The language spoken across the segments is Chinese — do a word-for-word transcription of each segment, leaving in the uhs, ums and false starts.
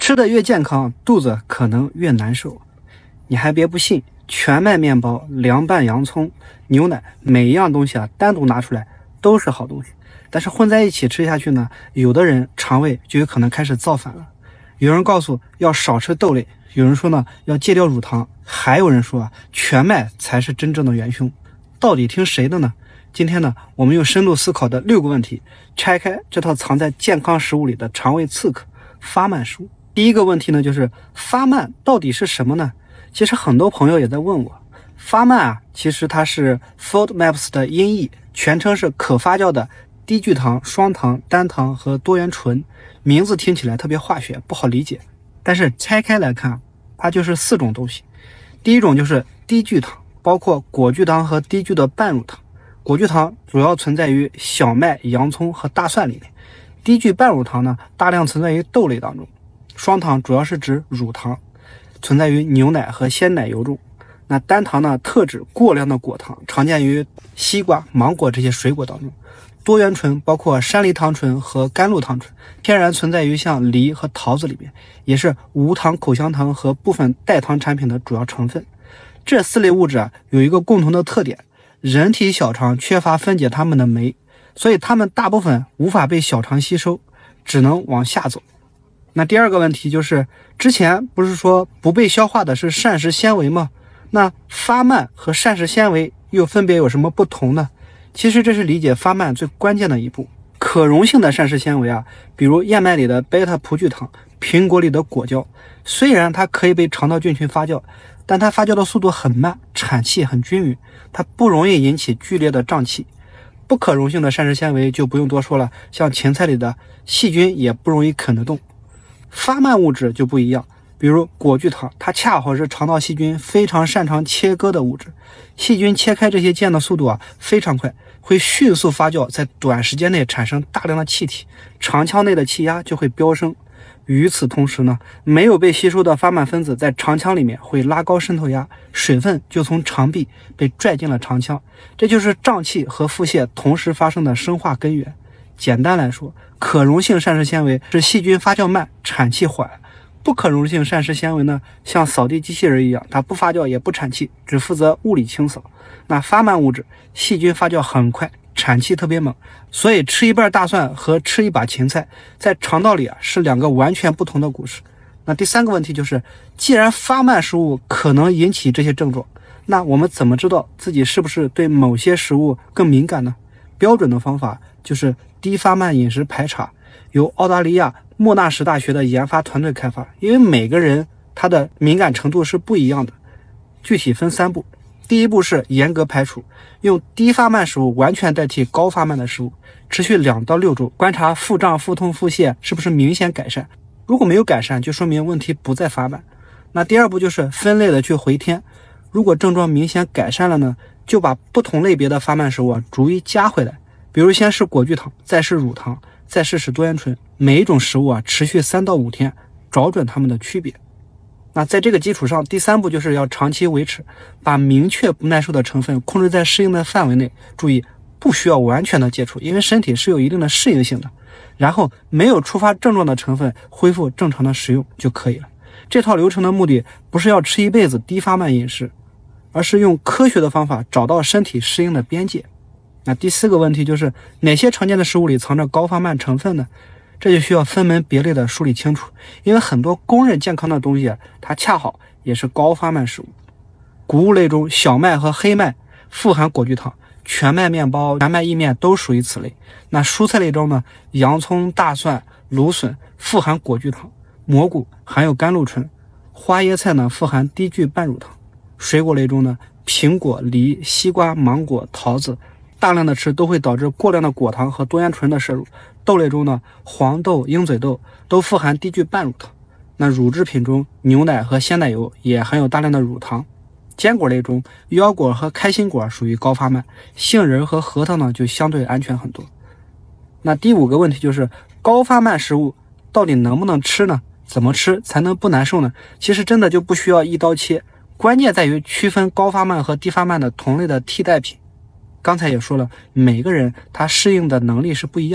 吃的越健康，肚子可能越难受。你还别不信，全麦面包、凉拌洋葱、牛奶，每一样东西啊，单独拿出来都是好东西，但是混在一起吃下去呢，有的人肠胃就有可能开始造反了。有人告诉要少吃豆类，有人说呢要戒掉乳糖，还有人说啊全麦才是真正的元凶。到底听谁的呢？今天呢，我们用深度思考的六个问题，拆开这套藏在健康食物里的肠胃刺客——发慢食物。第一个问题呢，就是发慢到底是什么呢？其实很多朋友也在问我，发慢啊，其实它是 FODMAPs 的音译，全称是可发酵的低聚糖、双糖、单糖和多元醇，名字听起来特别化学，不好理解。但是拆开来看，它就是四种东西。第一种就是低聚糖，包括果聚糖和低聚的半乳糖。果聚糖主要存在于小麦、洋葱和大蒜里面，低聚半乳糖呢，大量存在于豆类当中。双糖主要是指乳糖，存在于牛奶和鲜奶油中。那单糖呢，特指过量的果糖，常见于西瓜、芒果这些水果当中。多元醇包括山梨糖醇和甘露糖醇，天然存在于像梨和桃子里面，也是无糖口香糖和部分代糖产品的主要成分。这四类物质啊，有一个共同的特点，人体小肠缺乏分解它们的酶，所以它们大部分无法被小肠吸收，只能往下走。那第二个问题就是，之前不是说不被消化的是膳食纤维吗？那发慢和膳食纤维又分别有什么不同呢？其实这是理解发慢最关键的一步。可溶性的膳食纤维啊，比如燕麦里的贝塔葡聚糖、苹果里的果胶，虽然它可以被肠道菌群发酵，但它发酵的速度很慢，产气很均匀，它不容易引起剧烈的胀气。不可溶性的膳食纤维就不用多说了，像芹菜里的细菌也不容易啃得动。发慢物质就不一样，比如果聚糖，它恰好是肠道细菌非常擅长切割的物质。细菌切开这些键的速度啊非常快，会迅速发酵，在短时间内产生大量的气体，肠腔内的气压就会飙升。与此同时呢，没有被吸收的发慢分子在肠腔里面会拉高渗透压，水分就从肠壁被拽进了肠腔，这就是胀气和腹泻同时发生的生化根源。简单来说，可溶性膳食纤维是细菌发酵慢，产气缓；不可溶性膳食纤维呢，像扫地机器人一样，它不发酵也不产气，只负责物理清扫。那发慢物质，细菌发酵很快，产气特别猛，所以吃一半大蒜和吃一把芹菜，在肠道里啊是两个完全不同的故事。那第三个问题就是，既然发慢食物可能引起这些症状，那我们怎么知道自己是不是对某些食物更敏感呢？标准的方法就是低发慢饮食排查，由澳大利亚莫纳什大学的研发团队开发。因为每个人他的敏感程度是不一样的，具体分三步。第一步是严格排除，用低发慢食物完全代替高发慢的食物，持续两到六周，观察腹胀、腹痛、腹泻是不是明显改善。如果没有改善，就说明问题不在发慢。那第二步就是分类的去回填，如果症状明显改善了呢，就把不同类别的发慢食物啊逐一加回来。比如先是果聚糖，再是乳糖，再试试多元醇，每一种食物啊持续三到五天，找准它们的区别。那在这个基础上，第三步就是要长期维持，把明确不耐受的成分控制在适应的范围内，注意不需要完全的戒除，因为身体是有一定的适应性的。然后没有触发症状的成分恢复正常的食用就可以了。这套流程的目的不是要吃一辈子低发慢饮食，而是用科学的方法找到身体适应的边界。那第四个问题就是，哪些常见的食物里藏着高发慢成分呢？这就需要分门别类的梳理清楚，因为很多公认健康的东西它恰好也是高发慢食物。谷物类中，小麦和黑麦富含果聚糖，全麦面包、全麦意面都属于此类。那蔬菜类中呢，洋葱、大蒜、芦笋富含果聚糖，蘑菇含有甘露醇，花椰菜呢富含低聚半乳糖。水果类中呢，苹果、梨、西瓜、芒果、桃子大量的吃都会导致过量的果糖和多元醇的摄入。豆类中呢，黄豆、鹰嘴豆都富含低聚半乳糖。那乳制品中，牛奶和鲜奶油也含有大量的乳糖。坚果类中，腰果和开心果属于高发慢，杏仁和核桃呢就相对安全很多。那第五个问题就是，高发慢食物到底能不能吃呢？怎么吃才能不难受呢？其实真的就不需要一刀切，关键在于区分高发慢和低发慢的同类的替代品。刚才也说了，每个人他适应的能力是不一样的。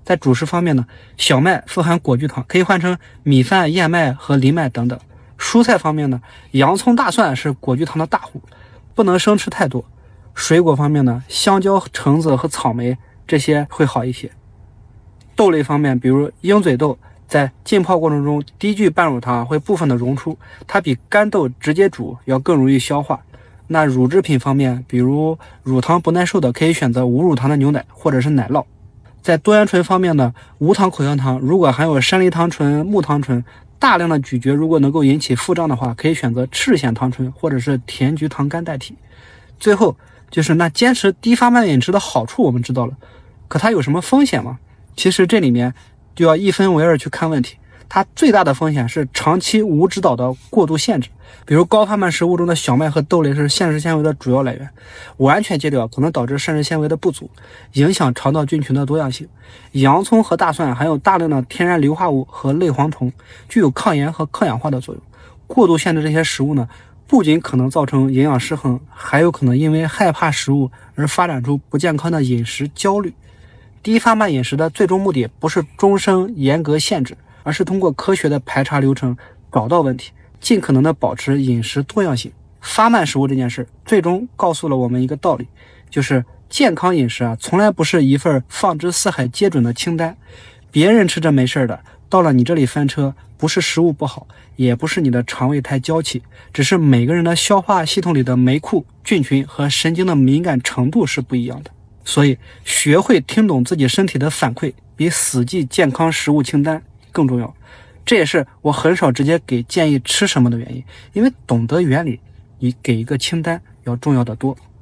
在主食方面呢，小麦富含果聚糖，可以换成米饭、燕麦和藜麦等等。蔬菜方面呢，洋葱、大蒜是果聚糖的大户，不能生吃太多。水果方面呢，香蕉、橙子和草莓这些会好一些。豆类方面，比如鹰嘴豆，在浸泡过程中低聚半乳糖会部分的溶出，它比干豆直接煮要更容易消化。那乳制品方面，比如乳糖不耐受的，可以选择无乳糖的牛奶或者是奶酪。在多元醇方面呢，无糖口香糖如果含有山梨糖醇、木糖醇，大量的咀嚼如果能够引起腹胀的话，可以选择赤藓糖醇或者是甜菊糖苷代替。最后就是那坚持低发慢饮食的好处我们知道了，可它有什么风险吗？其实这里面就要一分为二去看问题。它最大的风险是长期无指导的过度限制，比如高发慢食物中的小麦和豆类是膳食纤维的主要来源，完全戒掉可能导致膳食纤维的不足，影响肠道菌群的多样性。洋葱和大蒜含有大量的天然硫化物和类黄酮，具有抗炎和抗氧化的作用。过度限制这些食物呢，不仅可能造成营养失衡，还有可能因为害怕食物而发展出不健康的饮食焦虑。低发慢饮食的最终目的不是终生严格限制，而是通过科学的排查流程找到问题，尽可能的保持饮食多样性。发慢食物这件事最终告诉了我们一个道理，就是健康饮食啊，从来不是一份放之四海皆准的清单。别人吃着没事的，到了你这里翻车，不是食物不好，也不是你的肠胃太娇气，只是每个人的消化系统里的酶库、菌群和神经的敏感程度是不一样的。所以学会听懂自己身体的反馈，比死记健康食物清单更重要。这也是我很少直接给建议吃什么的原因，因为懂得原理，比给一个清单要重要的多。